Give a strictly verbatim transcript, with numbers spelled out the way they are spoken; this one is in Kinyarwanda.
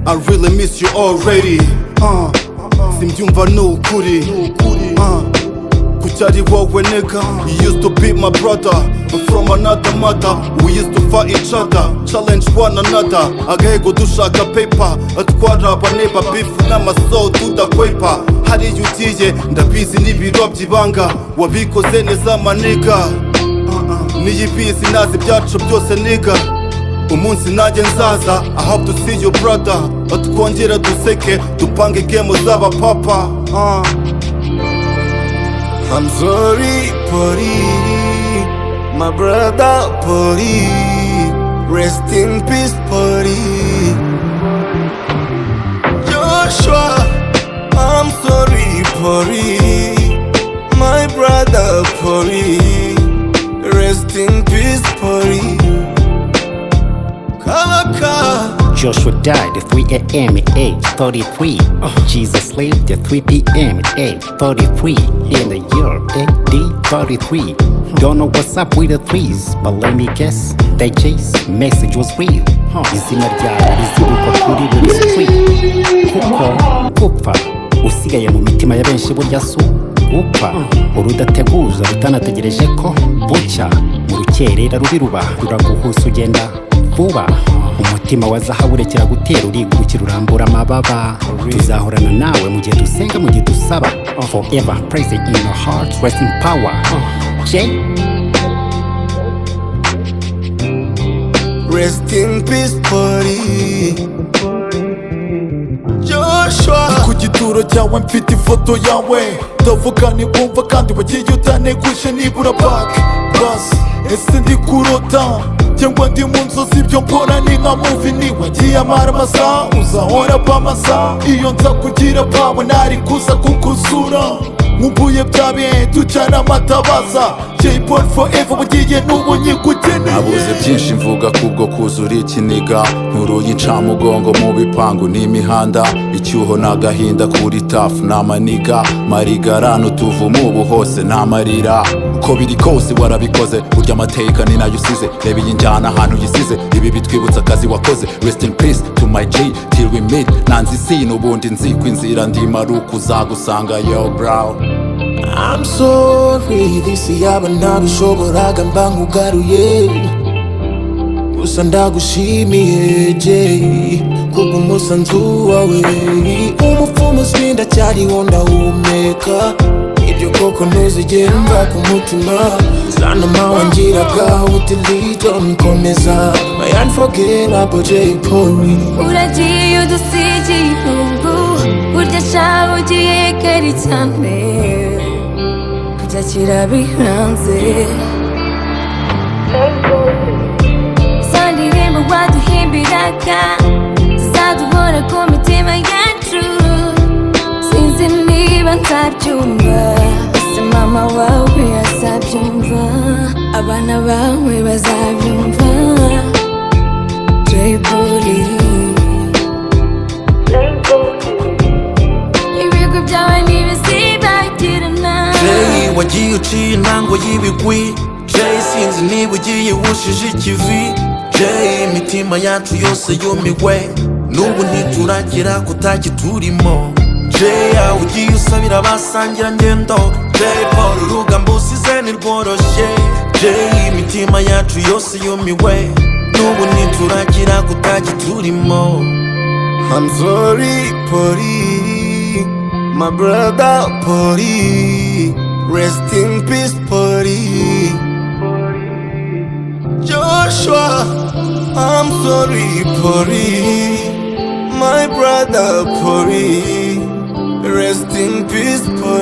I really miss you already. uh, Simbyumva nukuri. uh, Kucyari wowe nigga. You used to be my brother, but from another mother. We used to fight each other, challenge one another. Agahego dushaka paper, atwara abaneba beef n'amaso tudakwepa. Hariya ugiye ndabizi n'ibiro by'ibanga, wabikoze neza maniga. Niyibizi nazi byacu byose niga. Umunsi nanjye nzaza, I hope to see you brother. Twongera duseke, dupange game z'aba papa. uh. I'm sorry, Pori, my brother Pori. Rest in peace, Pori. Joshua, I'm sorry, Pori, my brother Pori. Rest in peace, Pori. Kaka. Joshua died at three a m at age thirty-three. Uh, Jesus lived at three p m at age thirty-three. In the year A D thirty-three. Don't know what's up with the threes, but let me guess, that Jay's message was real. Izina ryawe rizibukwa kuri buri street. Kuko gupfa usigaye mu mitima ya benshi burya su gupfa urudateguza rutanategereje ko bucya. Mu rukerera rubi ruba ruraguhusa ugenda vuba. Umutima wa zahabu urekera gutera urigurukira urambura amababa. Tuzahorana nawe mu gihe dusenga, mu gihe dusaba. Forever praise in your heart, rest in power. Jay, rest in peace, Pori. Joshua, ku gituro cyawe mfite ifoto yawe. Ndavuga ntiwumva kandi wagiye utaneguje nibura back bus. Ese ndi kurota cyangwa ndi mu nzozi? Ibyo mbona ni nka movie, niwagiye amara amasaha uzahora bamasa. Iyo nza kugira pawe nari kuza kukuzura. Nkumbuye bya bihe ducana amatabaza. J-Paul forever bugiye n'ubu nyigukeneye. Nabuze byinshi mvuga kubwo kuzura ikiniga. Nturuye incamugongo mu bipangu n'imihanda. Icyuho n'agahinda kuri tafu n'amaniga. Marigarano tuvumu ubu hose n'amarira. Uko biri kose warabikoze, burya amateka ni nayo usize. Reba iyi njyana ahantu yisize, ibi bitwibutsa akazi wakoze. Rest in peace to my J till we meet. Nanzi sino ubundi nzi ko inzira ndimaruka uzagusanga yo bro. I'm sorry, this yaba ntabishoboraga mba nkugaruye. Gusa ndagushimiye Jay kubw'umusanzu wawe. Umupfumu sindacyariho ndahumeka. Ibyo koko ntuzigera mva ku mutima. Zanama wangiraga utilito nkomeza. My unforgettable J-Paul. Uragiye udusigiye ihungu, burya shaho ugiye kare cyane. Kujya kirabihanze. Za ndirimbo waduhimbiraga zizaduhora ku mitima yacu. Sinzi niba nzabyumva, ese mama wawe azabyumva, abana bawe bazabyumva. J-Paul, ibigwi byawe ntibizibagirana. Jay wagiye uciye intango y'ibigwi. Jay sinzi niba ugiye wushije ikivi. Jay imitima yacu yose yumiwe, n'ubu ntituragira kutaki turimo. Jay aho ugiye usabira abasangira ngendo. J-Paul urugamba usize ntirworoshye. Jay imitima yacu yose yumiwe, n'ubu ntituragira kutaki turimo. I'm sorry, Pori, my brother Pori. Rest in peace, Pori. Joshua, I'm sorry, Pori, my brother Pori. Rest in peace, Pori.